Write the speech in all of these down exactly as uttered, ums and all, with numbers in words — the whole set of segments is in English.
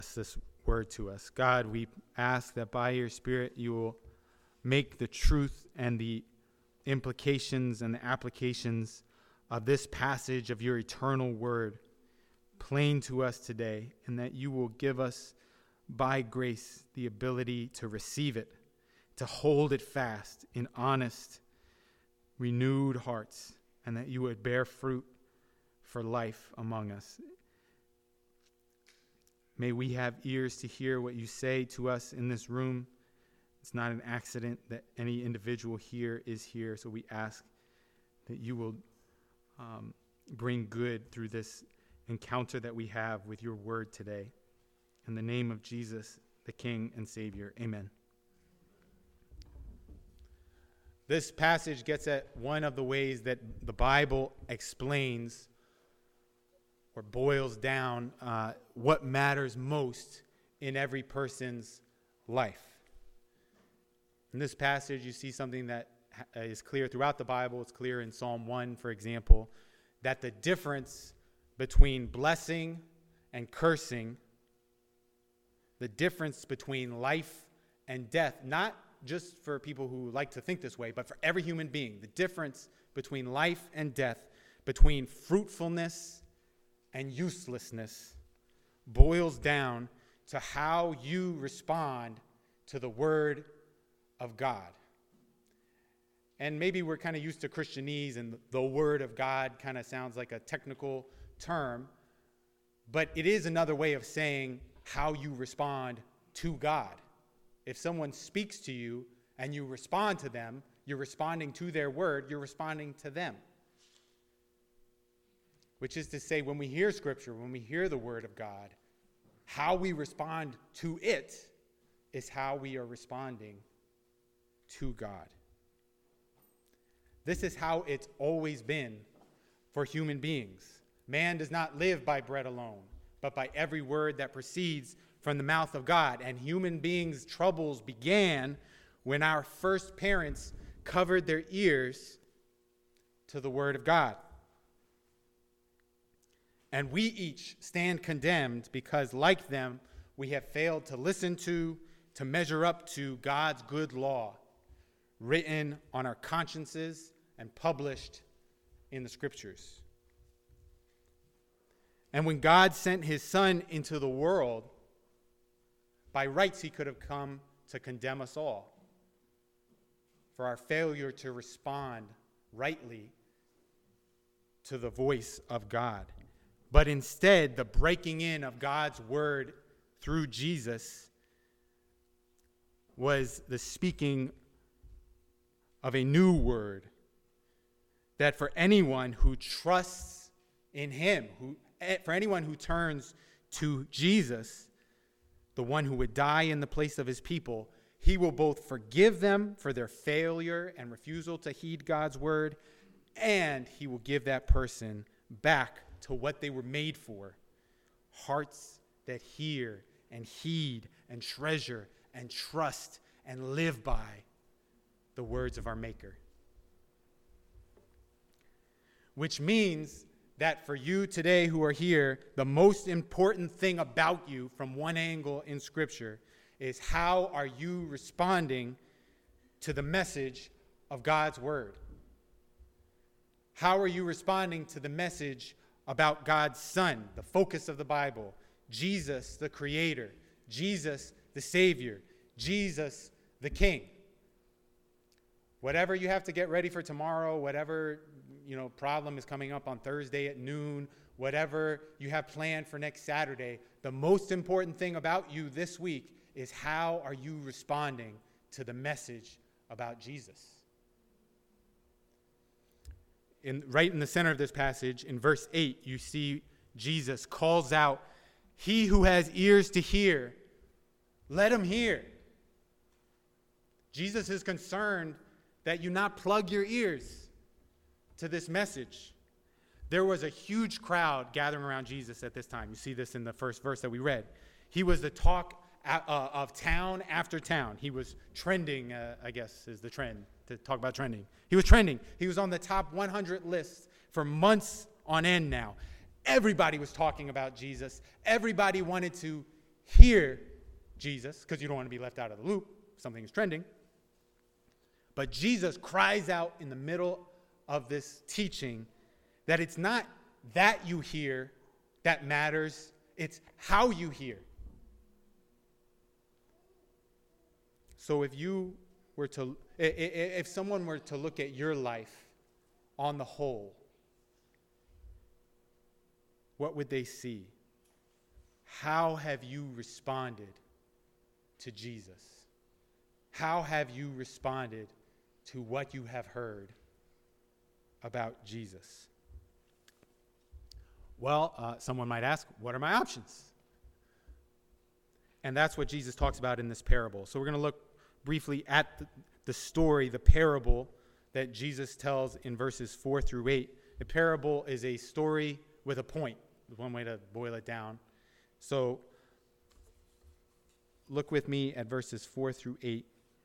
this word to us. God, we ask that by your Spirit you will make the truth and the implications and the applications of this passage of your eternal word plain to us today, and that you will give us by grace the ability to receive it, to hold it fast in honest, renewed hearts, and that you would bear fruit for life among us. May we have ears to hear what you say to us in this room. It's not an accident that any individual here is here, so we ask that you will um, bring good through this encounter that we have with your word today. In the name of Jesus, the King and Savior, amen. This passage gets at one of the ways that the Bible explains or boils down uh, what matters most in every person's life. In this passage, you see something that is clear throughout the Bible. It's clear in Psalm one, for example, that the difference between blessing and cursing, the difference between life and death, not just for people who like to think this way, but for every human being, the difference between life and death, between fruitfulness and uselessness, boils down to how you respond to the word of God. And maybe we're kind of used to Christianese, and the word of God kind of sounds like a technical term, but it is another way of saying how you respond to God. If someone speaks to you and you respond to them, you're responding to their word, you're responding to them. Which is to say, when we hear Scripture, when we hear the word of God, how we respond to it is how we are responding to God. This is how it's always been for human beings. Man does not live by bread alone, but by every word that proceeds from the mouth of God. And human beings' troubles began when our first parents covered their ears to the word of God. And we each stand condemned because, like them, we have failed to listen to, to measure up to God's good law, written on our consciences and published in the Scriptures. And when God sent his Son into the world, by rights he could have come to condemn us all for our failure to respond rightly to the voice of God. But instead, the breaking in of God's word through Jesus was the speaking of a new word that for anyone who trusts in him, who for anyone who turns to Jesus, the one who would die in the place of his people, he will both forgive them for their failure and refusal to heed God's word, and he will give that person back to what they were made for, hearts that hear and heed and treasure and trust and live by the words of our Maker. Which means that for you today who are here, the most important thing about you from one angle in Scripture is how are you responding to the message of God's word? How are you responding to the message about God's Son, the focus of the Bible, Jesus the Creator, Jesus the Savior, Jesus the King? Whatever you have to get ready for tomorrow, whatever you know problem is coming up on Thursday at noon, whatever you have planned for next Saturday, the most important thing about you this week is how are you responding to the message about Jesus? In, right in the center of this passage, in verse eight, you see Jesus calls out, "He who has ears to hear, let him hear." Jesus is concerned that you not plug your ears to this message. There was a huge crowd gathering around Jesus at this time. You see this in the first verse that we read. He was the talk of town after town. He was trending, uh, I guess is the trend, to talk about trending. He was trending. He was on the top one hundred list for months on end now. Everybody was talking about Jesus. Everybody wanted to hear Jesus, because you don't want to be left out of the loop. Something is trending. But Jesus cries out in the middle of this teaching that it's not that you hear that matters, it's how you hear. So if you were to, if someone were to look at your life on the whole, what would they see? How have you responded to Jesus? How have you responded to what you have heard about Jesus? Well, uh, someone might ask, what are my options? And that's what Jesus talks about in this parable. So we're going to look briefly at the, the story, the parable that Jesus tells in verses four through eight. The parable is a story with a point, one way to boil it down. So look with me at verses four through eight.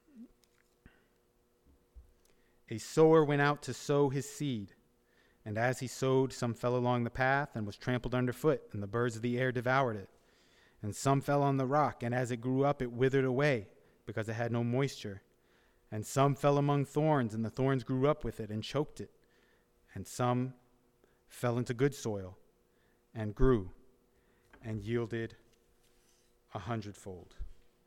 A sower went out to sow his seed, and as he sowed, some fell along the path and was trampled underfoot, and the birds of the air devoured it. And some fell on the rock, and as it grew up, it withered away, because it had no moisture. And some fell among thorns, and the thorns grew up with it and choked it. And some fell into good soil, and grew, and yielded a hundredfold.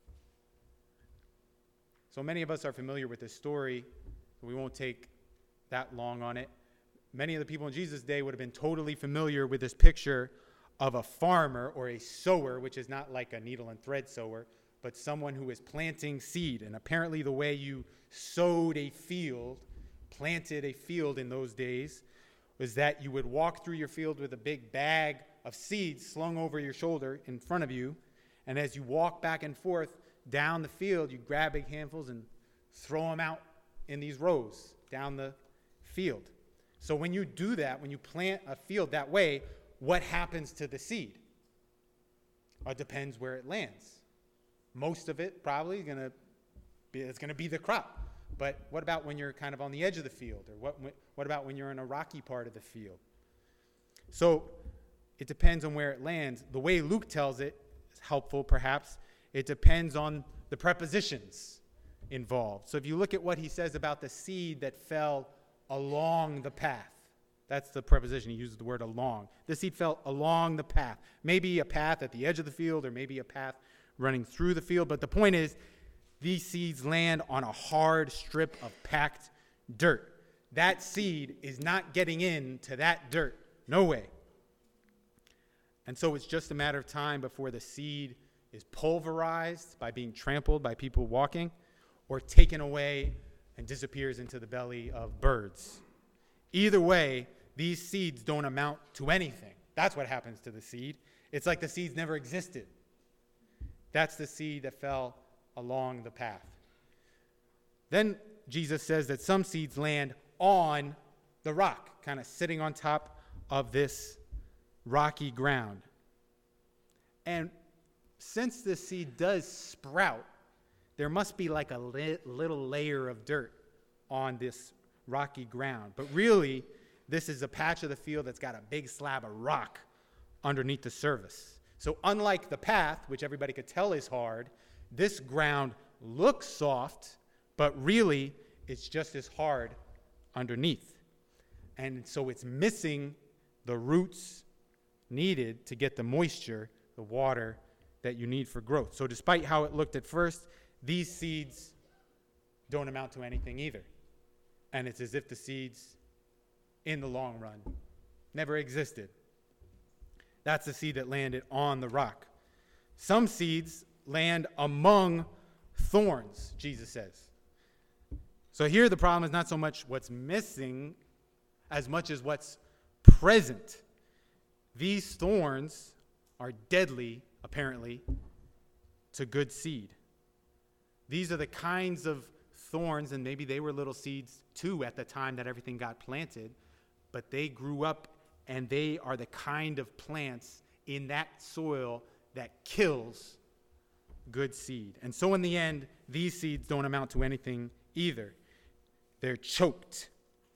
So many of us are familiar with this story. We won't take that long on it. Many of the people in Jesus' day would have been totally familiar with this picture of a farmer or a sower, which is not like a needle and thread sower, but someone who is planting seed. And apparently the way you sowed a field, planted a field in those days, was that you would walk through your field with a big bag of seeds slung over your shoulder in front of you. And as you walk back and forth down the field, you grab big handfuls and throw them out in these rows down the field. So when you do that, when you plant a field that way, what happens to the seed? Well, it depends where it lands. Most of it probably going to be, it's going to be the crop. But what about when you're kind of on the edge of the field? Or what, what about when you're in a rocky part of the field? So it depends on where it lands. The way Luke tells it is helpful, perhaps. It depends on the prepositions involved. So if you look at what he says about the seed that fell along the path, that's the preposition. He uses the word along. The seed fell along the path. Maybe a path at the edge of the field, or maybe a path running through the field. But the point is, these seeds land on a hard strip of packed dirt. That seed is not getting into that dirt. No way. And so it's just a matter of time before the seed is pulverized by being trampled by people walking, or taken away and disappears into the belly of birds. Either way, these seeds don't amount to anything. That's what happens to the seed. It's like the seeds never existed. That's the seed that fell along the path. Then Jesus says that some seeds land on the rock, kind of sitting on top of this rocky ground. And since the seed does sprout, there must be like a li- little layer of dirt on this rocky ground. But really, this is a patch of the field that's got a big slab of rock underneath the surface. So unlike the path, which everybody could tell is hard, this ground looks soft, but really it's just as hard underneath. And so it's missing the roots needed to get the moisture, the water that you need for growth. So despite how it looked at first, these seeds don't amount to anything either. And it's as if the seeds, in the long run, never existed. That's the seed that landed on the rock. Some seeds land among thorns, Jesus says. So here the problem is not so much what's missing as much as what's present. These thorns are deadly, apparently, to good seed. These are the kinds of thorns, and maybe they were little seeds too at the time that everything got planted, but they grew up and they are the kind of plants in that soil that kills good seed. And so in the end, these seeds don't amount to anything either. They're choked.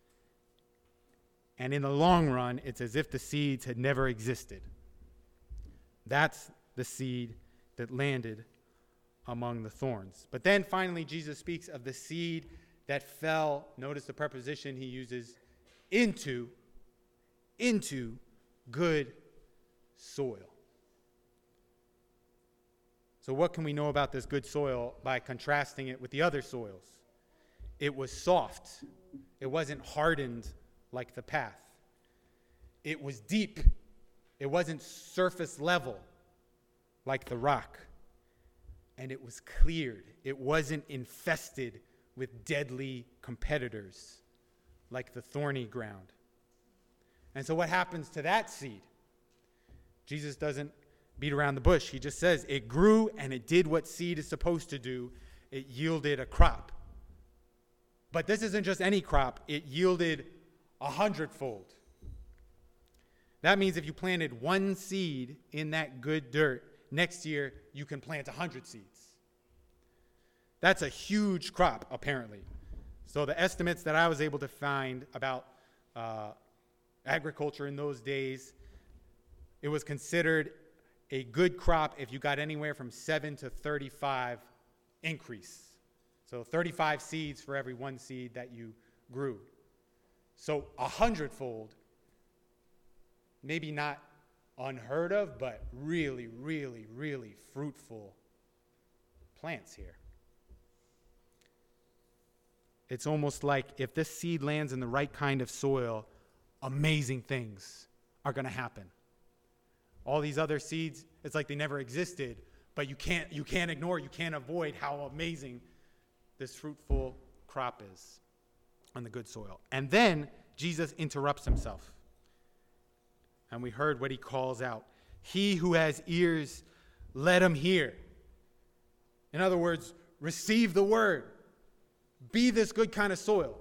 And in the long run, it's as if the seeds had never existed. That's the seed that landed among the thorns. But then finally, Jesus speaks of the seed that fell, notice the preposition he uses, into, into good soil. So what can we know about this good soil by contrasting it with the other soils? It was soft. It wasn't hardened like the path. It was deep. It wasn't surface level like the rock. And it was cleared. It wasn't infested with deadly competitors like the thorny ground. And so what happens to that seed? Jesus doesn't beat around the bush. He just says it grew and it did what seed is supposed to do. It yielded a crop. But this isn't just any crop. It yielded a hundredfold. That means if you planted one seed in that good dirt, next year you can plant a hundred seeds. That's a huge crop, apparently. So the estimates that I was able to find about uh, agriculture in those days, it was considered a good crop if you got anywhere from seven to thirty-five increase. So thirty-five seeds for every one seed that you grew. So a hundredfold, maybe not unheard of, but really, really, really fruitful plants here. It's almost like if this seed lands in the right kind of soil, amazing things are going to happen. All these other seeds, it's like they never existed, but you can't you can't ignore, you can't avoid how amazing this fruitful crop is on the good soil. And then Jesus interrupts himself. And we heard what he calls out. He who has ears, let him hear. In other words, receive the word. Be this good kind of soil.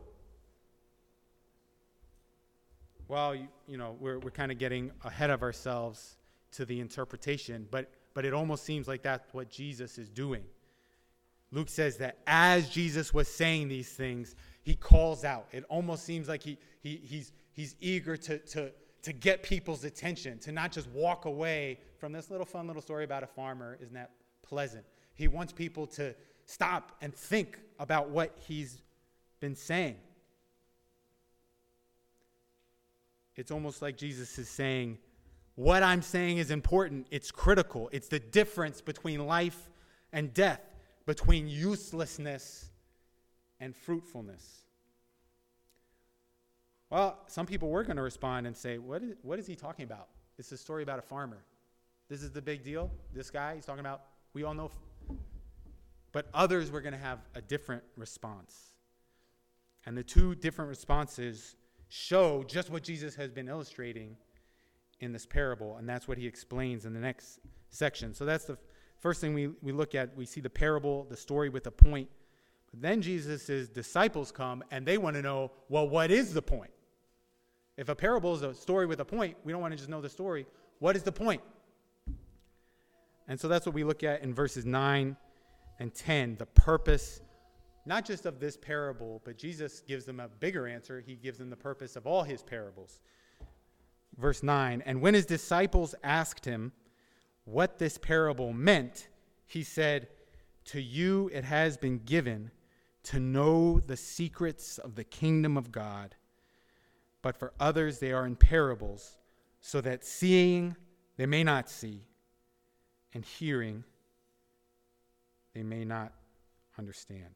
Well, you, you know, we're we're kind of getting ahead of ourselves to the interpretation, but but it almost seems like that's what Jesus is doing. Luke says that as Jesus was saying these things, he calls out. It almost seems like he he he's he's eager to to to get people's attention, to not just walk away from this little fun little story about a farmer. Isn't that pleasant? He wants people to stop and think about what he's been saying. It's almost like Jesus is saying, what I'm saying is important. It's critical. It's the difference between life and death, between uselessness and fruitfulness. Well, some people were going to respond and say, what is, what is he talking about? It's a story about a farmer. This is the big deal? This guy, he's talking about, we all know. But others were going to have a different response. And the two different responses show just what Jesus has been illustrating in this parable, and that's what he explains in the next section. So that's the first thing we, we look at. We see the parable, the story with a point. But then Jesus' disciples come, and they want to know, well, what is the point? If a parable is a story with a point, we don't want to just know the story. What is the point? And so that's what we look at in verses nine and ten, the purpose, not just of this parable, but Jesus gives them a bigger answer. He gives them the purpose of all his parables. Verse nine, and when his disciples asked him what this parable meant, he said, to you it has been given to know the secrets of the kingdom of God, but for others they are in parables, so that seeing they may not see, and hearing they may not understand.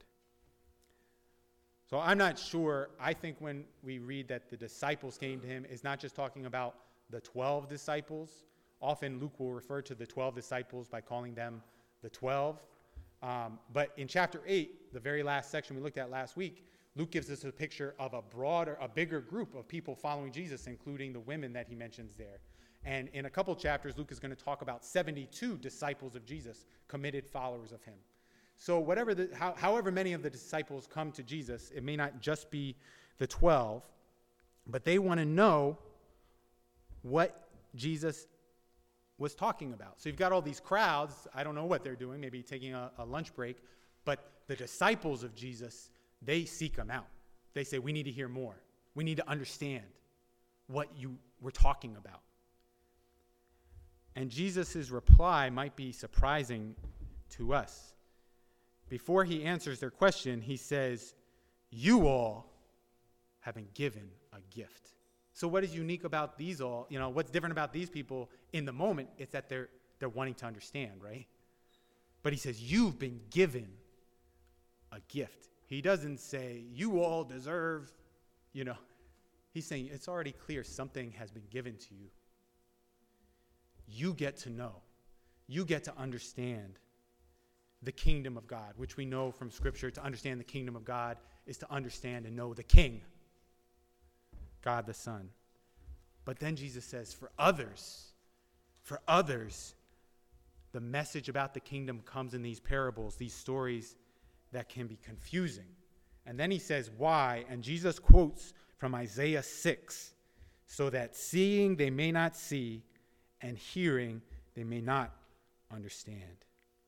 So I'm not sure. I think when we read that the disciples came to him, it's not just talking about the twelve disciples. Often Luke will refer to the twelve disciples by calling them the twelve. Um, but in chapter eight, the very last section we looked at last week, Luke gives us a picture of a broader, a bigger group of people following Jesus, including the women that he mentions there. And in a couple chapters, Luke is going to talk about seventy-two disciples of Jesus, committed followers of him. So whatever the, how, however many of the disciples come to Jesus, it may not just be the twelve, but they want to know what Jesus was talking about. So you've got all these crowds. I don't know what they're doing, maybe taking a, a lunch break, but the disciples of Jesus, they seek him out. They say, we need to hear more. We need to understand what you were talking about. And Jesus' reply might be surprising to us. Before he answers their question, he says, you all have been given a gift. So what is unique about these all, you know, what's different about these people in the moment? It's that they're they're wanting to understand, right? But he says, you've been given a gift. He doesn't say, you all deserve, you know. He's saying, it's already clear something has been given to you. You get to know. You get to understand the kingdom of God, which we know from Scripture. To understand the kingdom of God is to understand and know the King, God the Son. But then Jesus says, for others, for others, the message about the kingdom comes in these parables, these stories that can be confusing. And then he says, why? And Jesus quotes from Isaiah six, so that seeing they may not see, and hearing they may not understand.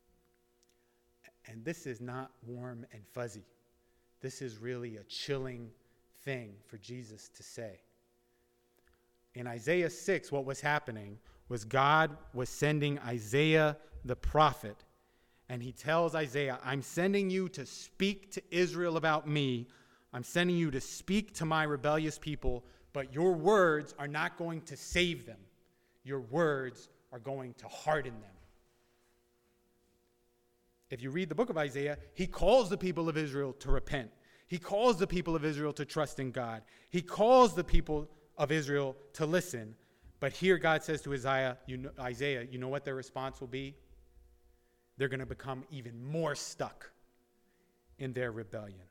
And this is not warm and fuzzy. This is really a chilling thing for Jesus to say. In Isaiah six, what was happening was God was sending Isaiah the prophet, and he tells Isaiah, I'm sending you to speak to Israel about me. I'm sending you to speak to my rebellious people, but your words are not going to save them. Your words are going to harden them. If you read the book of Isaiah, he calls the people of Israel to repent. He calls the people of Israel to trust in God. He calls the people of Israel to listen. But here God says to Isaiah, you know, Isaiah, you know what their response will be? They're going to become even more stuck in their rebellion.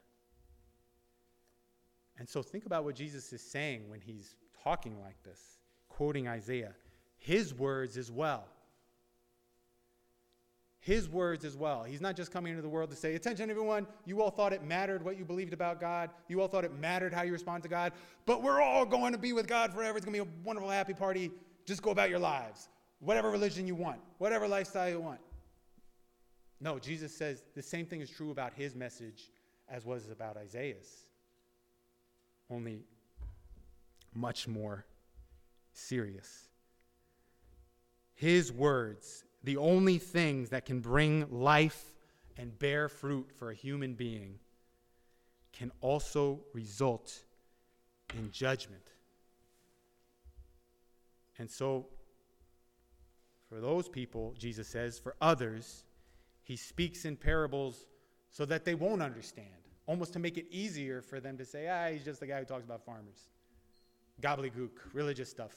And so think about what Jesus is saying when he's talking like this, quoting Isaiah. His words as well. His words as well. He's not just coming into the world to say, attention everyone, you all thought it mattered what you believed about God. You all thought it mattered how you respond to God. But we're all going to be with God forever. It's going to be a wonderful, happy party. Just go about your lives. Whatever religion you want. Whatever lifestyle you want. No, Jesus says the same thing is true about his message as was about Isaiah's. Only much more serious. His words, the only things that can bring life and bear fruit for a human being, can also result in judgment. And so, for those people, Jesus says, for others, he speaks in parables so that they won't understand, almost to make it easier for them to say, ah, he's just the guy who talks about farmers. Gobbledygook, religious stuff.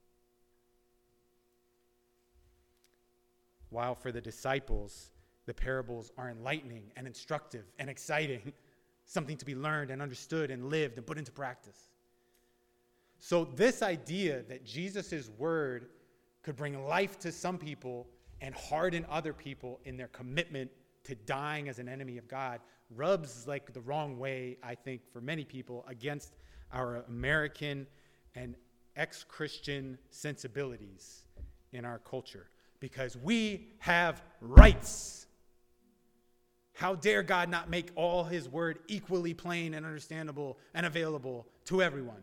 While for the disciples, the parables are enlightening and instructive and exciting, something to be learned and understood and lived and put into practice. So this idea that Jesus' word could bring life to some people and harden other people in their commitment to dying as an enemy of God rubs like the wrong way, I think, for many people against our American and ex-Christian sensibilities in our culture. Because we have rights. How dare God not make all his word equally plain and understandable and available to everyone?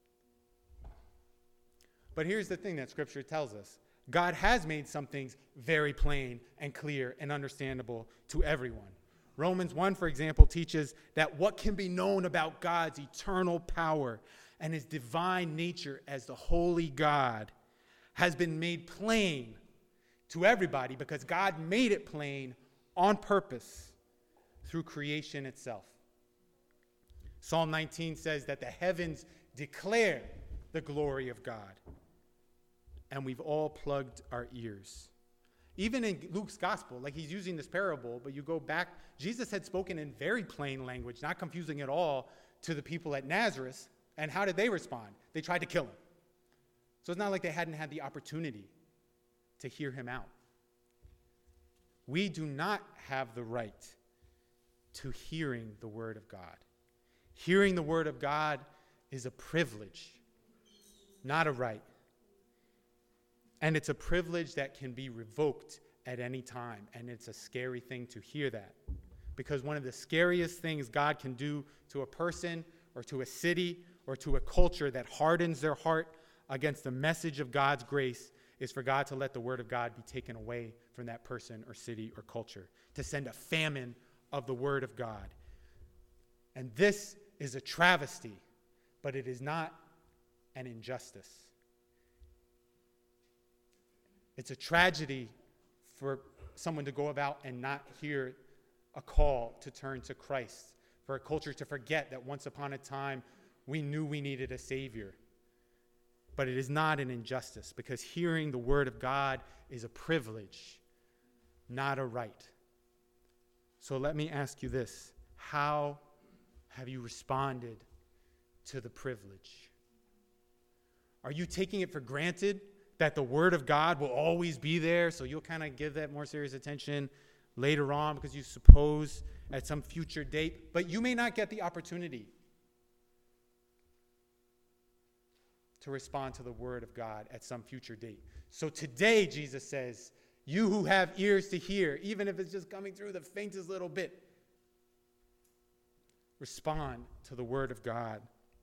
But here's the thing that Scripture tells us. God has made some things very plain and clear and understandable to everyone. Romans one, for example, teaches that what can be known about God's eternal power and his divine nature as the holy God has been made plain to everybody because God made it plain on purpose through creation itself. Psalm nineteen says that the heavens declare the glory of God, and we've all plugged our ears. Even in Luke's gospel, like he's using this parable, but you go back, Jesus had spoken in very plain language, not confusing at all, to the people at Nazareth, and how did they respond? They tried to kill him. So it's not like they hadn't had the opportunity to hear him out. We do not have the right to hearing the word of God. Hearing the word of God is a privilege, not a right. And it's a privilege that can be revoked at any time, and it's a scary thing to hear that. Because one of the scariest things God can do to a person or to a city or to a culture that hardens their heart against the message of God's grace is for God to let the word of God be taken away from that person or city or culture, to send a famine of the word of God. And this is a travesty, but it is not an injustice. It's a tragedy for someone to go about and not hear a call to turn to Christ, for a culture to forget that once upon a time we knew we needed a Savior. But it is not an injustice, because hearing the word of God is a privilege, not a right. So let me ask you this: how have you responded to the privilege? Are you taking it for granted that the word of God will always be there, so you'll kind of give that more serious attention later on because you suppose at some future date, but you may not get the opportunity to respond to the word of God at some future date? So today, Jesus says, you who have ears to hear, even if it's just coming through the faintest little bit, respond to the word of God.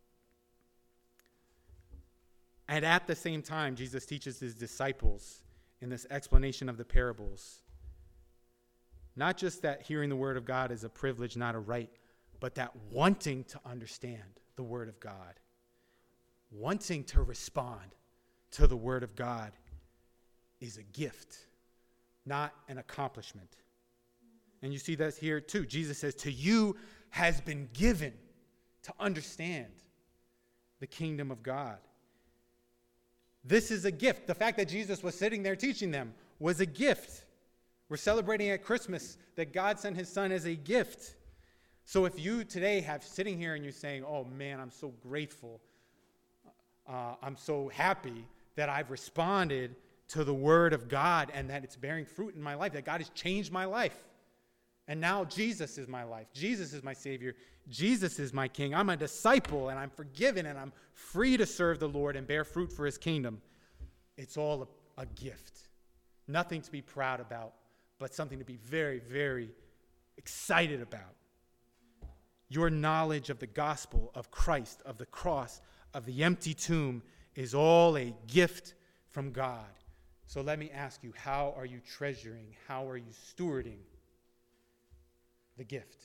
And at the same time, Jesus teaches his disciples in this explanation of the parables, not just that hearing the word of God is a privilege, not a right, but that wanting to understand the word of God, wanting to respond to the word of God is a gift, not an accomplishment. And you see that here too. Jesus says, to you has been given to understand the kingdom of God. This is a gift. The fact that Jesus was sitting there teaching them was a gift. We're celebrating at Christmas that God sent his son as a gift. So if you today have sitting here and you're saying, oh man, I'm so grateful, uh, I'm so happy that I've responded to the word of God and that it's bearing fruit in my life, that God has changed my life. And now Jesus is my life. Jesus is my Savior. Jesus is my King. I'm a disciple and I'm forgiven and I'm free to serve the Lord and bear fruit for his kingdom. It's all a, a gift. Nothing to be proud about, but something to be very, very excited about. Your knowledge of the gospel, of Christ, of the cross, of the empty tomb is all a gift from God. So let me ask you, how are you treasuring, how are you stewarding the gift?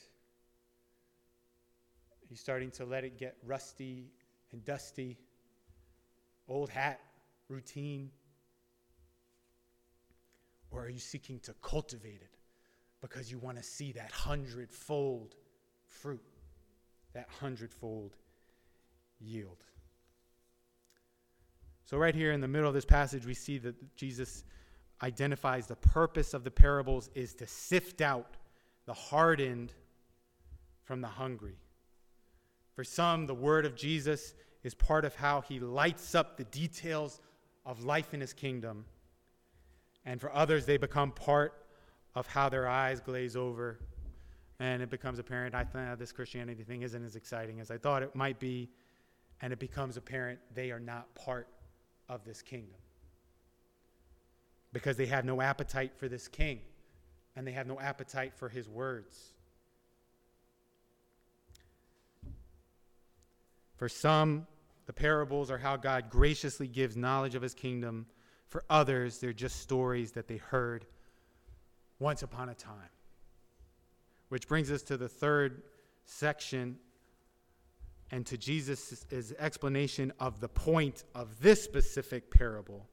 Are you starting to let it get rusty and dusty, old hat, routine? Or are you seeking to cultivate it because you want to see that hundredfold fruit, that hundredfold yield? So right here in the middle of this passage, we see that Jesus identifies the purpose of the parables is to sift out the hardened from the hungry. For some, the word of Jesus is part of how he lights up the details of life in his kingdom. And for others, they become part of how their eyes glaze over. And it becomes apparent, I think this Christianity thing isn't as exciting as I thought it might be. And it becomes apparent they are not part of this kingdom, because they have no appetite for this king, and they have no appetite for his words. For some, the parables are how God graciously gives knowledge of his kingdom. For others, they're just stories that they heard once upon a time. Which brings us to the third section and to Jesus' explanation of the point of this specific parable.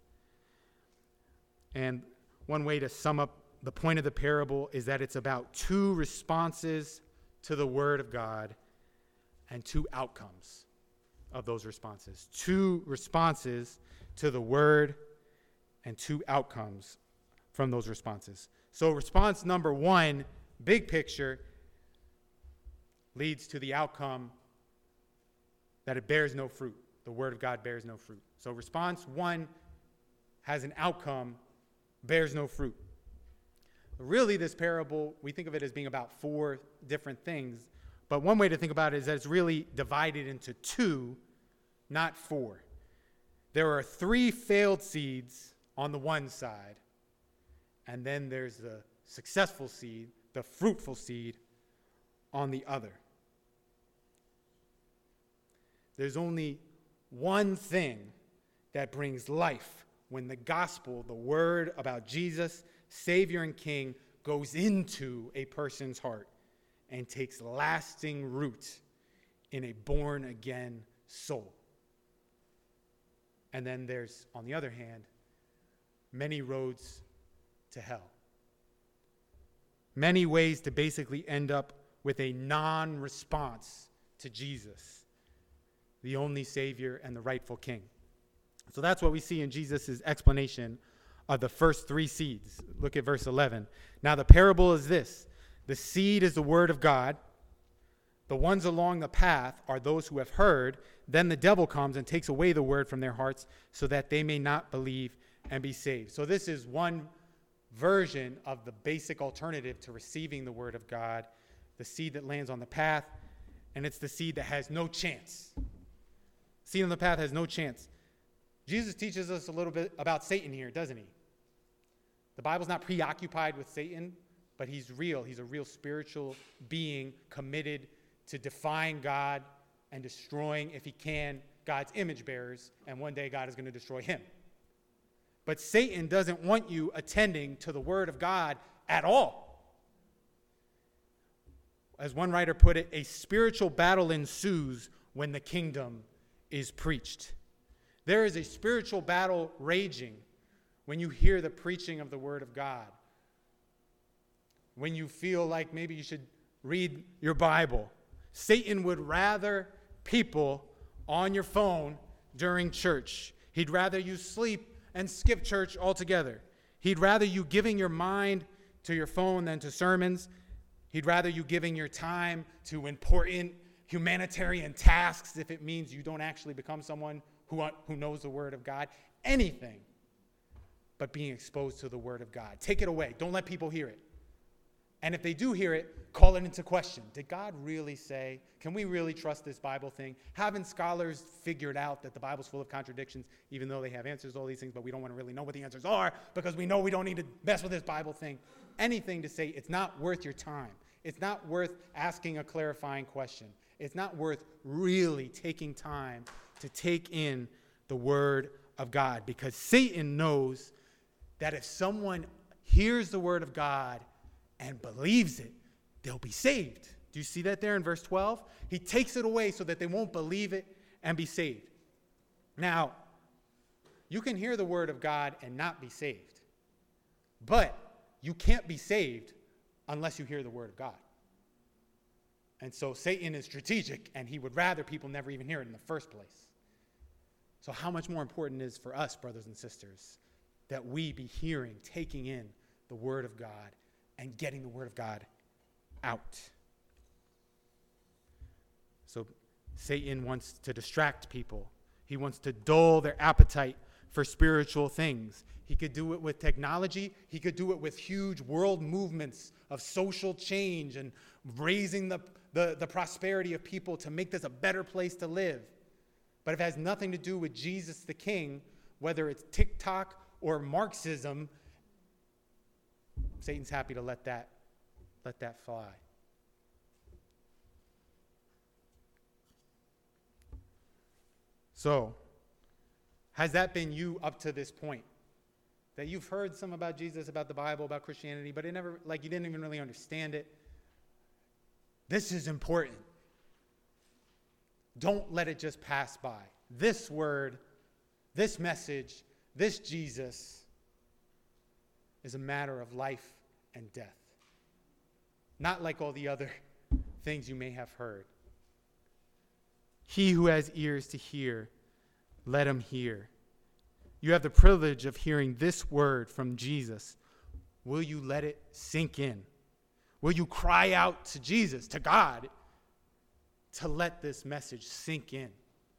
And one way to sum up the point of the parable is that it's about two responses to the word of God and two outcomes of those responses. Two responses to the word and two outcomes from those responses. So response number one, big picture, leads to the outcome that it bears no fruit. The word of God bears no fruit. So response one has an outcome, bears no fruit. Really, this parable, we think of it as being about four different things. But one way to think about it is that it's really divided into two, not four. There are three failed seeds on the one side, and then there's the successful seed, the fruitful seed, on the other. There's only one thing that brings life when the gospel, the word about Jesus, Savior and King, goes into a person's heart and takes lasting root in a born-again soul. And then there's, on the other hand, many roads to hell. Many ways to basically end up with a non-response to Jesus, the only Savior and the rightful King. So that's what we see in Jesus' explanation of the first three seeds. Look at verse eleven. Now the parable is this. The seed is the word of God. The ones along the path are those who have heard. Then the devil comes and takes away the word from their hearts so that they may not believe and be saved. So this is one version of the basic alternative to receiving the word of God, the seed that lands on the path, and it's the seed that has no chance. Seed on the path has no chance. Jesus teaches us a little bit about Satan here, doesn't he? The Bible's not preoccupied with Satan, but he's real. He's a real spiritual being committed to defying God and destroying, if he can, God's image bearers, and one day God is going to destroy him. But Satan doesn't want you attending to the word of God at all. As one writer put it, a spiritual battle ensues when the kingdom is preached. There is a spiritual battle raging when you hear the preaching of the word of God. When you feel like maybe you should read your Bible. Satan would rather people on your phone during church. He'd rather you sleep and skip church altogether. He'd rather you giving your mind to your phone than to sermons. He'd rather you giving your time to important humanitarian tasks if it means you don't actually become someone who, who knows the word of God. Anything but being exposed to the word of God. Take it away. Don't let people hear it. And if they do hear it, call it into question. Did God really say? Can we really trust this Bible thing? Haven't scholars figured out that the Bible's full of contradictions, even though they have answers to all these things, but we don't want to really know what the answers are because we know we don't need to mess with this Bible thing. Anything to say it's not worth your time. It's not worth asking a clarifying question. It's not worth really taking time to take in the word of God, because Satan knows that if someone hears the word of God and believes it, they'll be saved. Do you see that there in verse twelve? He takes it away so that they won't believe it and be saved. Now, you can hear the word of God and not be saved, but you can't be saved unless you hear the word of God. And so Satan is strategic, and he would rather people never even hear it in the first place. So how much more important it is for us, brothers and sisters, that we be hearing, taking in the word of God, and getting the word of God out. So Satan wants to distract people. He wants to dull their appetite for spiritual things. He could do it with technology. He could do it with huge world movements of social change and raising the, the, the prosperity of people to make this a better place to live. But if it has nothing to do with Jesus the King, whether it's TikTok or Marxism, Satan's happy to let that, let that fly. So, has that been you up to this point? That you've heard some about Jesus, about the Bible, about Christianity, but it never, like you didn't even really understand it. This is important. Don't let it just pass by. This word, this message, this Jesus is a matter of life and death. Not like all the other things you may have heard. He who has ears to hear, let him hear. You have the privilege of hearing this word from Jesus. Will you let it sink in? Will you cry out to Jesus, to God, to let this message sink in?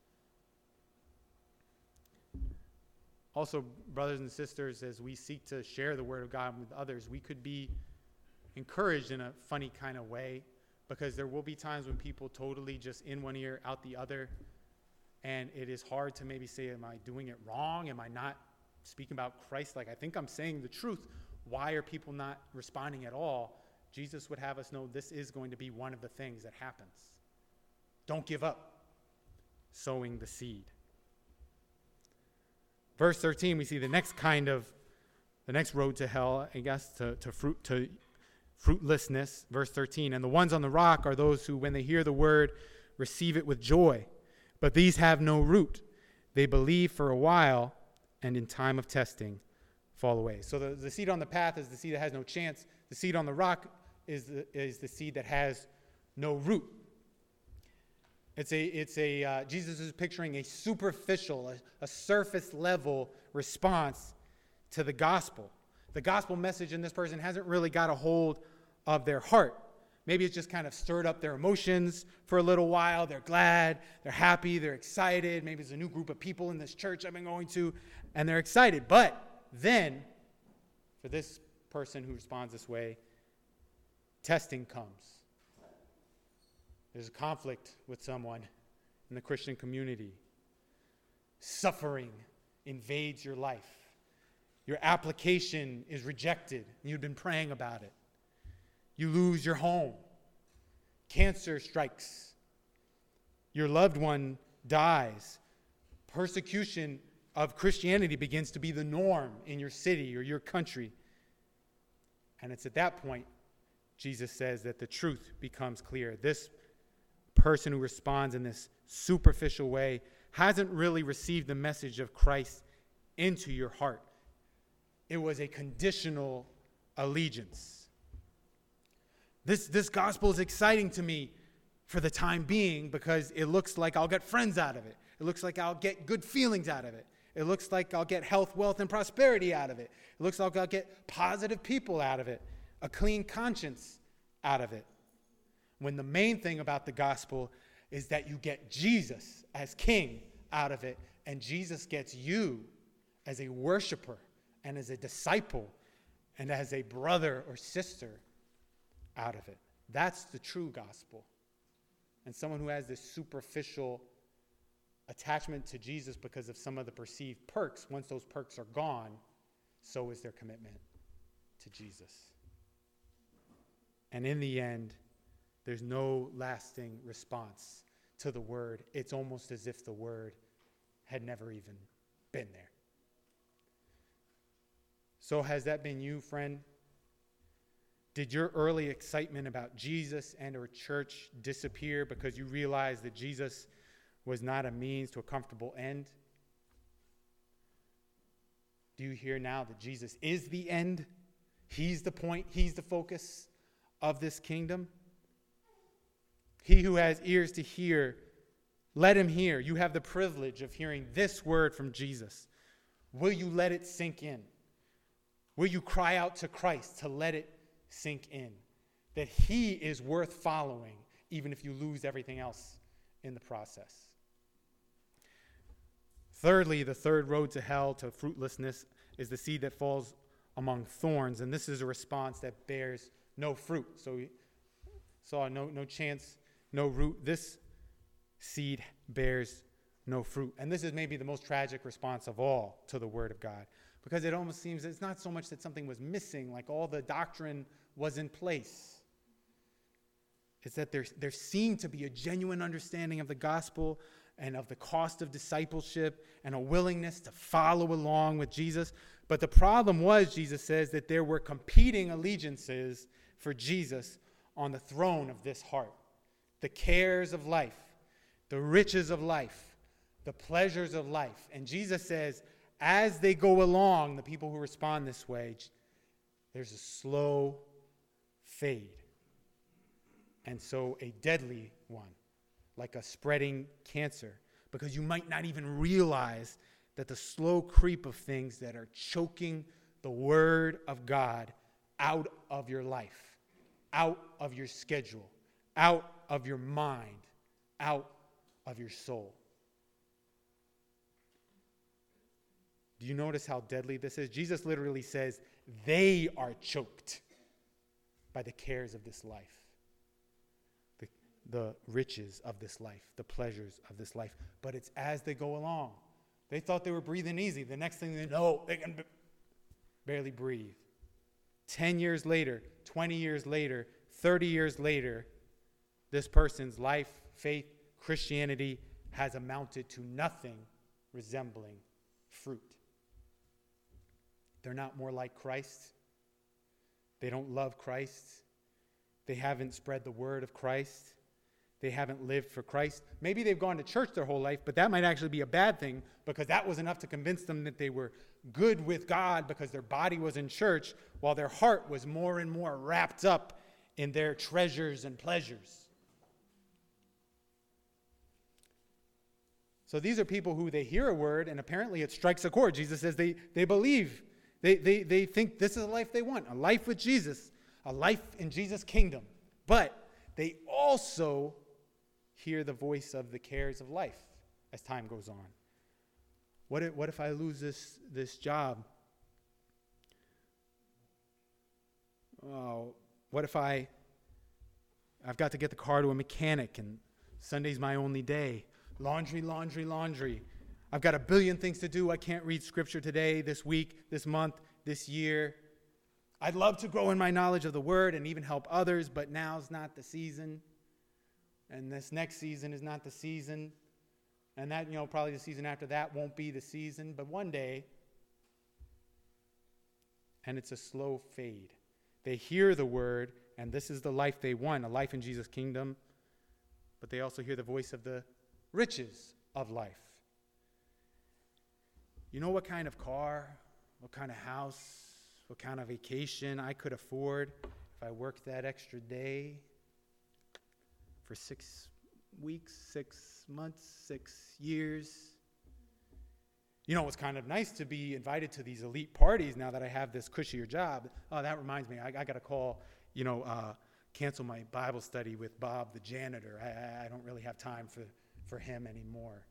Also, brothers and sisters, as we seek to share the word of God with others, we could be encouraged in a funny kind of way, because there will be times when people totally just in one ear, out the other, and it is hard to maybe say, am I doing it wrong? Am I not speaking about Christ? Like, I think I'm saying the truth. Why are people not responding at all? Jesus would have us know this is going to be one of the things that happens. Don't give up sowing the seed. verse thirteen, we see the next kind of, the next road to hell, I guess, to, to fruit to fruitlessness. Verse thirteen, and the ones on the rock are those who, when they hear the word, receive it with joy. But these have no root. They believe for a while, and in time of testing, fall away. So the, the seed on the path is the seed that has no chance. The seed on the rock is the, is the seed that has no root. It's a, it's a uh, Jesus is picturing a superficial, a, a surface level response to the gospel. The gospel message in this person hasn't really got a hold of their heart. Maybe it's just kind of stirred up their emotions for a little while. They're glad, they're happy, they're excited. Maybe it's a new group of people in this church I've been going to, and they're excited. But then, for this person who responds this way, testing comes. There's a conflict with someone in the Christian community. Suffering invades your life. Your application is rejected. You've been praying about it. You lose your home. Cancer strikes. Your loved one dies. Persecution of Christianity begins to be the norm in your city or your country. And it's at that point, Jesus says, that the truth becomes clear. This person who responds in this superficial way hasn't really received the message of Christ into your heart. It was a conditional allegiance. This, this gospel is exciting to me for the time being because it looks like I'll get friends out of it. It looks like I'll get good feelings out of it. It looks like I'll get health, wealth, and prosperity out of it. It looks like I'll get positive people out of it, a clean conscience out of it. When the main thing about the gospel is that you get Jesus as king out of it, and Jesus gets you as a worshiper and as a disciple and as a brother or sister out of it. That's the true gospel. And someone who has this superficial attachment to Jesus because of some of the perceived perks, once those perks are gone, so is their commitment to Jesus. And in the end, there's no lasting response to the word. It's almost as if the word had never even been there. So has that been you, friend? Did your early excitement about Jesus and or church disappear because you realized that Jesus was not a means to a comfortable end? Do you hear now that Jesus is the end? He's the point. He's the focus of this kingdom. He who has ears to hear, let him hear. You have the privilege of hearing this word from Jesus. Will you let it sink in? Will you cry out to Christ to let it sink in? That he is worth following, even if you lose everything else in the process. Thirdly, the third road to hell, to fruitlessness, is the seed that falls among thorns. And this is a response that bears no fruit. So we saw no, no chance, no root. This seed bears no fruit. And this is maybe the most tragic response of all to the word of God. Because it almost seems it's not so much that something was missing, like all the doctrine was in place. It's that there, there seemed to be a genuine understanding of the gospel and of the cost of discipleship and a willingness to follow along with Jesus. But the problem was, Jesus says, that there were competing allegiances for Jesus on the throne of this heart. The cares of life, the riches of life, the pleasures of life. And Jesus says, as they go along, the people who respond this way, there's a slow fade. And so a deadly one, like a spreading cancer, because you might not even realize that the slow creep of things that are choking the word of God out of your life, out of your schedule, out of your mind, out of your soul. Do you notice how deadly this is? Jesus literally says, they are choked by the cares of this life, the, the riches of this life, the pleasures of this life. But it's as they go along. They thought they were breathing easy. The next thing they know, they can b- barely breathe. Ten years later, twenty years later, thirty years later, this person's life, faith, Christianity has amounted to nothing resembling fruit. they're not more like Christ. They don't love Christ. They haven't spread the word of Christ. They haven't lived for Christ. Maybe they've gone to church their whole life, but that might actually be a bad thing because that was enough to convince them that they were good with God because their body was in church while their heart was more and more wrapped up in their treasures and pleasures. So these are people who they hear a word and apparently it strikes a chord. Jesus says they, they believe. They, they, they think this is a life they want, a life with Jesus, a life in Jesus' kingdom. But they also hear the voice of the cares of life as time goes on. What if, what if I lose this, this job? Oh, what if I, I've got to get the car to a mechanic and Sunday's my only day? Laundry, laundry, laundry. I've got a billion things to do. I can't read scripture today, this week, this month, this year. I'd love to grow in my knowledge of the word and even help others, but now's not the season. And this next season is not the season. And that, you know, probably the season after that won't be the season. But one day, and it's a slow fade. They hear the word, and this is the life they want, a life in Jesus' kingdom. But they also hear the voice of the riches of life. You know what kind of car, what kind of house, what kind of vacation I could afford if I worked that extra day for six weeks, six months, six years. You know, it's kind of nice to be invited to these elite parties now that I have this cushier job. Oh, that reminds me, I, I got to call, you know, uh, cancel my Bible study with Bob, the janitor. I, I don't really have time for, for him anymore.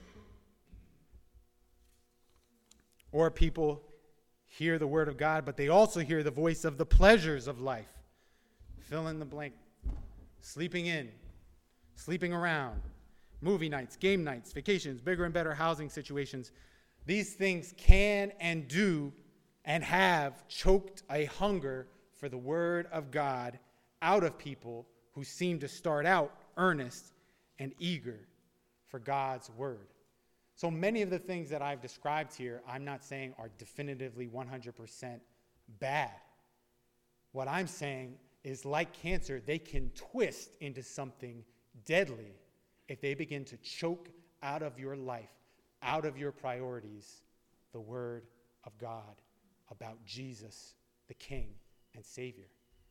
Or people hear the word of God, but they also hear the voice of the pleasures of life. Fill in the blank. Sleeping in, sleeping around, movie nights, game nights, vacations, bigger and better housing situations. These things can and do and have choked a hunger for the word of God out of people who seem to start out earnest and eager for God's word. So many of the things that I've described here, I'm not saying are definitively one hundred percent bad. What I'm saying is, like cancer, they can twist into something deadly if they begin to choke out of your life, out of your priorities, the word of God about Jesus, the King and Savior.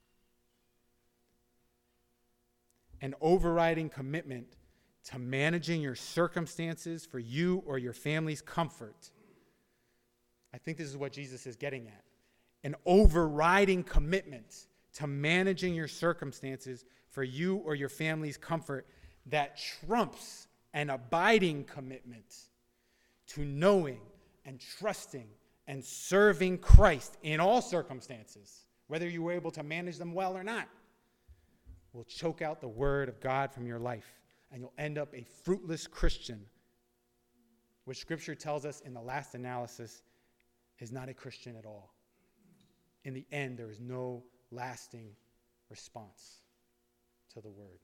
An overriding commitment to managing your circumstances for you or your family's comfort. I think this is what Jesus is getting at. An overriding commitment to managing your circumstances for you or your family's comfort that trumps an abiding commitment to knowing and trusting and serving Christ in all circumstances, whether you were able to manage them well or not, will choke out the word of God from your life. And you'll end up a fruitless Christian, which Scripture tells us in the last analysis is not a Christian at all. In the end, there is no lasting response to the word.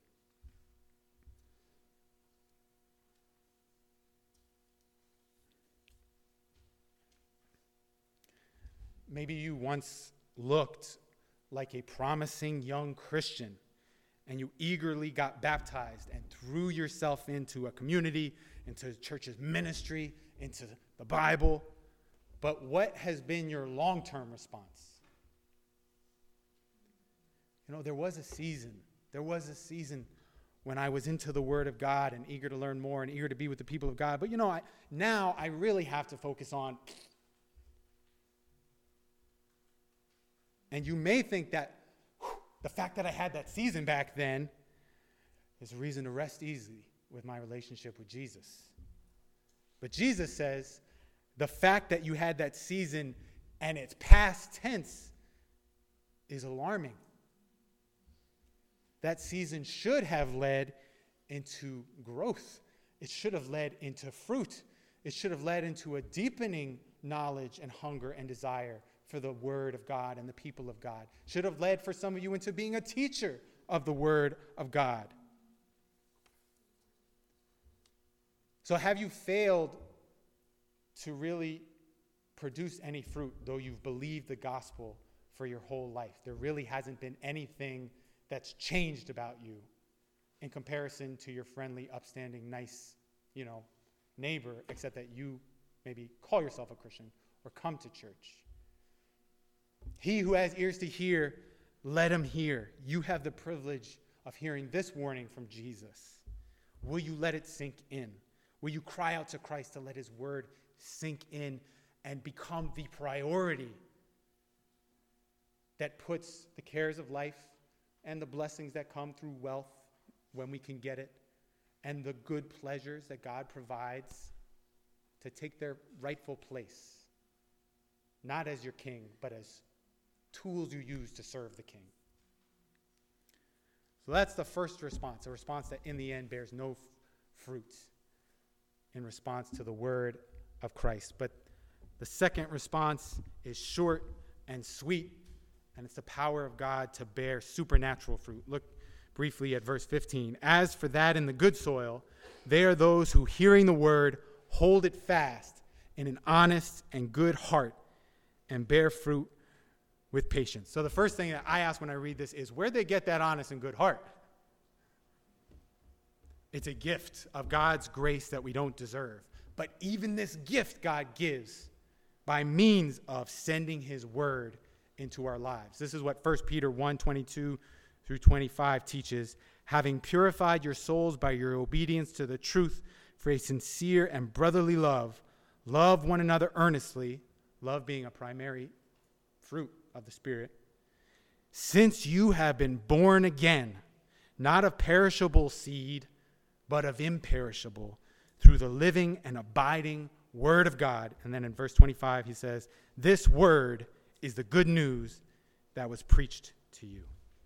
Maybe you once looked like a promising young Christian, and you eagerly got baptized and threw yourself into a community, into the church's ministry, into the Bible. But what has been your long-term response? You know, there was a season, there was a season when I was into the Word of God and eager to learn more and eager to be with the people of God. But you know, I, now I really have to focus on, and you may think that the fact that I had that season back then is a reason to rest easy with my relationship with Jesus. But Jesus says the fact that you had that season and it's past tense is alarming. That season should have led into growth. It should have led into fruit. It should have led into a deepening knowledge and hunger and desire for the word of God and the people of God. Should have led for some of you into being a teacher of the word of God. So have you failed to really produce any fruit, though you've believed the gospel for your whole life. There really hasn't been anything that's changed about you in comparison to your friendly, upstanding, nice, you know, neighbor, except that you maybe call yourself a Christian or come to church. He who has ears to hear, let him hear. You have the privilege of hearing this warning from Jesus. Will you let it sink in? Will you cry out to Christ to let his word sink in and become the priority that puts the cares of life and the blessings that come through wealth when we can get it, and the good pleasures that God provides to take their rightful place, not as your king, but as tools you use to serve the king. So that's the first response, a response that in the end bears no f- fruit in response to the word of Christ. But the second response is short and sweet, and it's the power of God to bear supernatural fruit. Look briefly at verse fifteen. As for that in the good soil, they are those who, hearing the word, hold it fast in an honest and good heart and bear fruit with patience. So the first thing that I ask when I read this is, where'd they get that honest and good heart? It's a gift of God's grace that we don't deserve. But even this gift God gives by means of sending his word into our lives. This is what First Peter one twenty-two through twenty-five teaches. Having purified your souls by your obedience to the truth for a sincere and brotherly love, love one another earnestly, love being a primary fruit of the Spirit, since you have been born again, not of perishable seed, but of imperishable, through the living and abiding word of God. And then in verse twenty-five, he says, this word is the good news that was preached to you.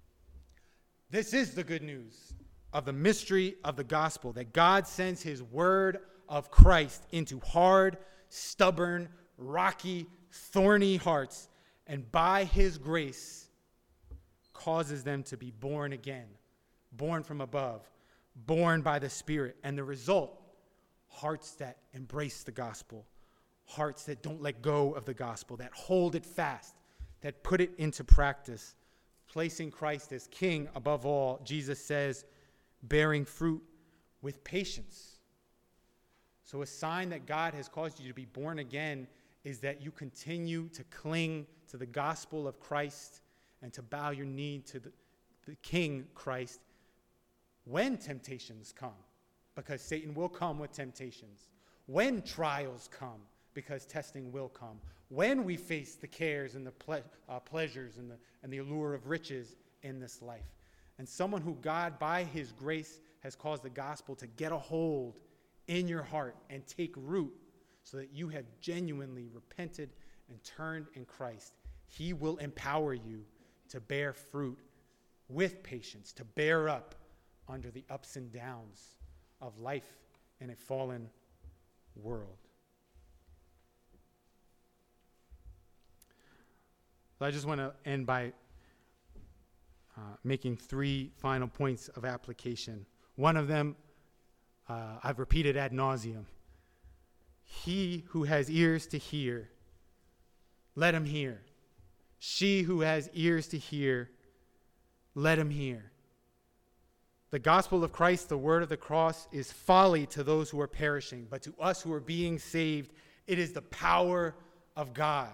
This is the good news of the mystery of the gospel, that God sends his word of Christ into hard, stubborn, rocky, thorny hearts, and by his grace causes them to be born again, born from above, born by the Spirit. And the result, hearts that embrace the gospel, hearts that don't let go of the gospel, that hold it fast, that put it into practice, placing Christ as king above all. Jesus says, bearing fruit with patience. So a sign that God has caused you to be born again is that you continue to cling to the gospel of Christ and to bow your knee to the, the King Christ when temptations come, because Satan will come with temptations. When trials come, because testing will come. When we face the cares and the ple- uh, pleasures and the, and the allure of riches in this life. And someone who God, by his grace, has caused the gospel to get a hold in your heart and take root so that you have genuinely repented and turned in Christ, he will empower you to bear fruit with patience, to bear up under the ups and downs of life in a fallen world. So I just want to end by uh, making three final points of application. One of them uh, I've repeated ad nauseum. He who has ears to hear, let him hear. She who has ears to hear, let him hear. The gospel of Christ, the word of the cross, is folly to those who are perishing, but to us who are being saved, it is the power of God.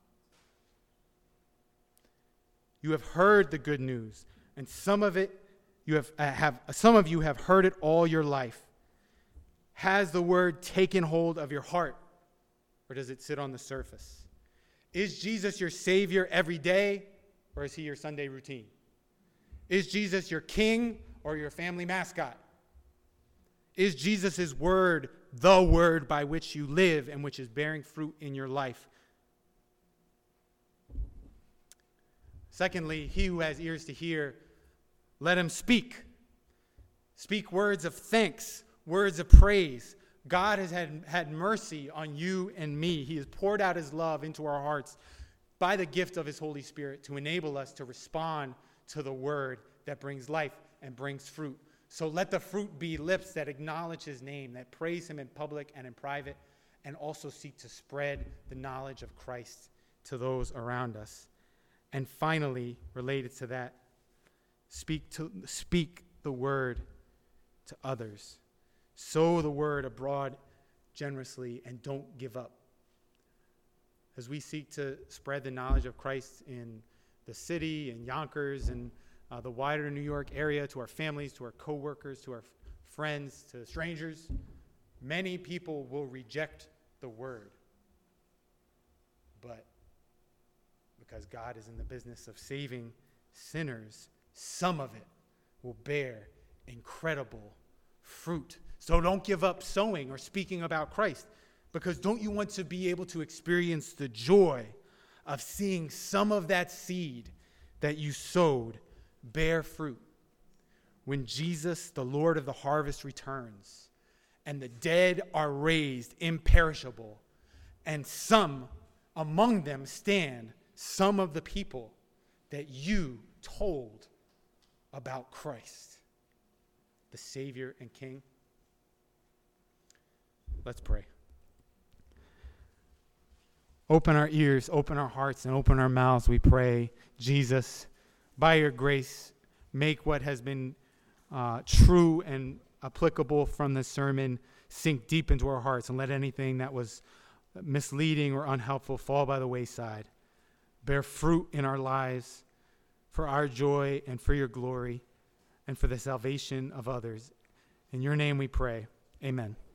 You have heard the good news, and some of it you have, uh, have some of you have heard it all your life. Has the word taken hold of your heart, or does it sit on the surface? Is Jesus your Savior every day, or is he your Sunday routine? Is Jesus your king or your family mascot? Is Jesus' word the word by which you live and which is bearing fruit in your life? Secondly, he who has ears to hear, let him speak. Speak words of thanks, words of praise. God has had, had mercy on you and me. He has poured out his love into our hearts by the gift of his Holy Spirit to enable us to respond to the word that brings life and brings fruit. So let the fruit be lips that acknowledge his name, that praise him in public and in private, and also seek to spread the knowledge of Christ to those around us. And finally, related to that, speak to speak the word to others. Sow the word abroad generously and don't give up. As we seek to spread the knowledge of Christ in the city and Yonkers and uh, the wider New York area, to our families, to our coworkers, to our f- friends, to strangers, many people will reject the word. But because God is in the business of saving sinners, some of it will bear incredible fruit. So don't give up sowing or speaking about Christ, because don't you want to be able to experience the joy of seeing some of that seed that you sowed bear fruit when Jesus, the Lord of the harvest, returns and the dead are raised imperishable, and some among them stand some of the people that you told about Christ, the Savior and King? Let's pray. Open our ears, open our hearts, and open our mouths, we pray. Jesus, by your grace, make what has been uh, true and applicable from this sermon sink deep into our hearts, and let anything that was misleading or unhelpful fall by the wayside. Bear fruit in our lives for our joy and for your glory and for the salvation of others. In your name we pray. Amen.